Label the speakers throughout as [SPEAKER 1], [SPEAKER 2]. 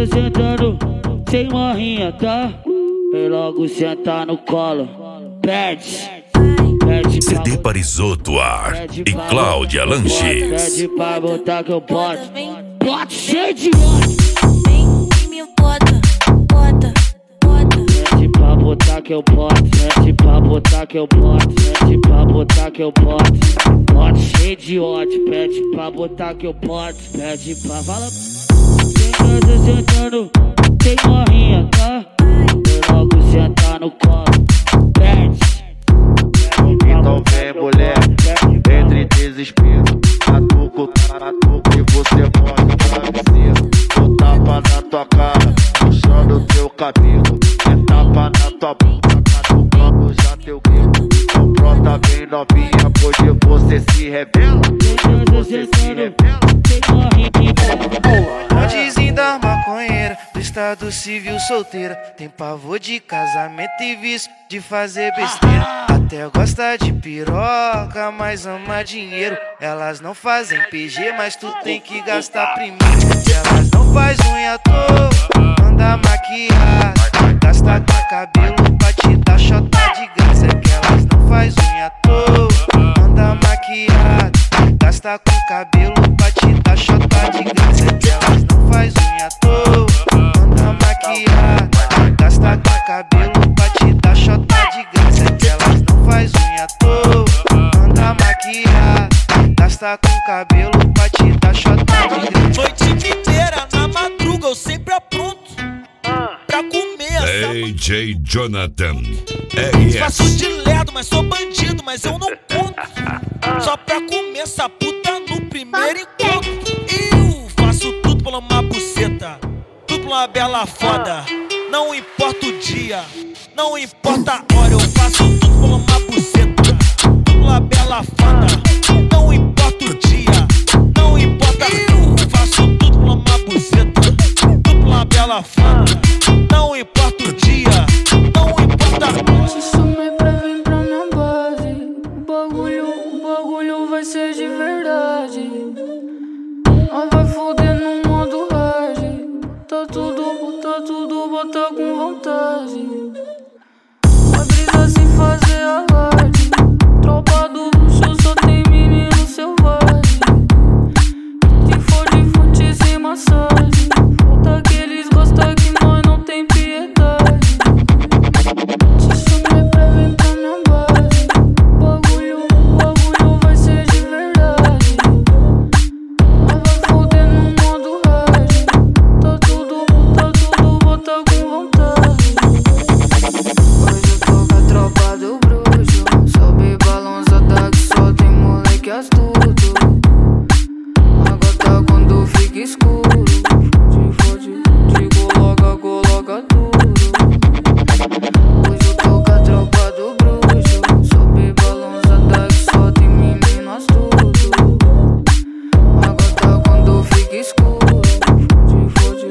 [SPEAKER 1] sentando sem marrinha, tá? Vem logo sentar no colo. Pede.
[SPEAKER 2] CD Parisoto Ar e Cláudia Lanches.
[SPEAKER 1] Pede pra botar que eu boto. Boto cheio de ódio.
[SPEAKER 3] Vem e me bota, bota, bota.
[SPEAKER 1] Pede pra botar que eu boto. Pede pra botar que eu boto. Pede pra botar que eu boto. Boto cheio de ódio. Pede pra botar que eu boto. Pede pra fala. Quem sentando sem morrinha, tá? Vem logo sentar no colo. Pede.
[SPEAKER 4] Então vem mulher, entre desespero. Atuco e você morre no travesseiro. Dou tapa na tua cara, puxando teu cabelo. É tapa na tua boca, catucando já teu grito. Então pronta, bem novinha, hoje você se revela. Você se revela.
[SPEAKER 5] Antezinho da maconheira, do estado civil solteira. Tem pavor de casamento e vício de fazer besteira. Até gosta de piroca, mas ama dinheiro. Elas não fazem PG, mas tu tem que gastar primeiro. Elas não faz unha à toa, anda maquiada. Gasta com cabelo pra te dar chota de graça. É que elas não faz unha à toa, anda maquiada. Gasta com cabelo pra te dar chota de graça. É que elas não faz unha à toa, anda maquiada. Gasta com cabelo pra te dar chota de graça. É que elas não faz unha à toa, anda maquiada. Gasta com cabelo pra te dar chota de graça.
[SPEAKER 6] Noite inteira na madruga eu sempre apronto pra comer essa.
[SPEAKER 2] DJ Jonathan
[SPEAKER 6] Faço
[SPEAKER 2] RS.
[SPEAKER 6] de lerdo, mas sou bandido, mas eu não conto. Só pra comer essa puta no primeiro encontro. Eu faço tudo por uma buceta, tudo por uma bela foda. Não importa o dia, não importa a hora. Eu faço tudo por uma buceta, tudo por uma bela foda. Não importa o dia, não importa. Eu faço tudo por uma buceta, tudo por uma bela foda. Não importa o dia, não importa a hora.
[SPEAKER 7] Se sumir pra vir pra minha base, o bagulho vai ser de verdade. Nós vai foder no modo hard. Tá tudo, bota com vontade. Vai brisa sem fazer alarde. Tropa do luxo só tem menino selvagem. Se for de fute sem massagem, falta que eles gostam que nós não tem piedade. Se sumir pra vir pra minha base, o bagulho vai ser de verdade. Nós vai foder no modo hard. Tá tudo, bota com vontade. Hoje eu tô com a tropa do bruxo. Sobe balançada que só tem moleque astuto. Agora quando fica escuro, fode, coloca tudo. Hoje eu tô com a tropa do bruxo. Sobe balançada que só tem menino astuto. Agora quando fica escuro, fode,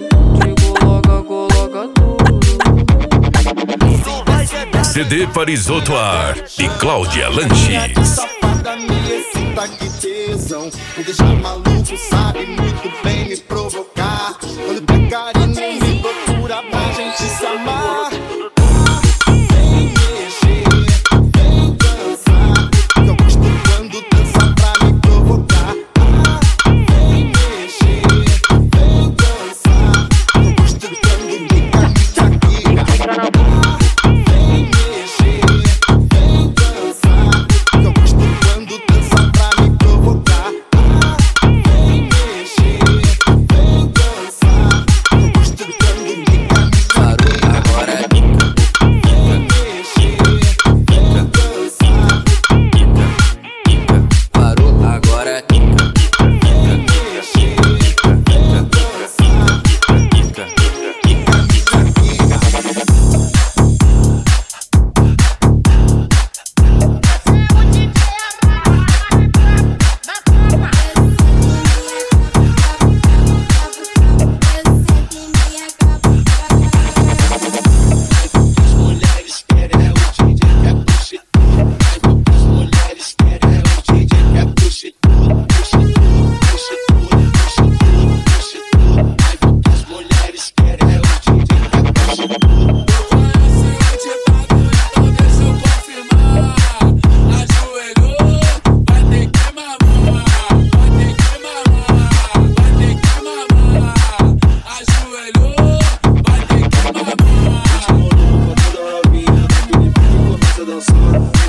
[SPEAKER 7] coloca tudo.
[SPEAKER 2] CD Parisoto Ar e Cláudia Lanches.
[SPEAKER 8] Safada me excita, que tesão. Me deixa maluco, sabe muito bem me provocar. Quando tem carinho, me procura pra gente se amar. Vem mexer, vem dançar. Eu gosto quando dança pra me provocar. Vem mexer, vem dançar. Eu gosto quando fica de Shakira. Vem mexer, vem dançar. Eu gosto quando dança pra me provocar. Vem mexer, gostosa.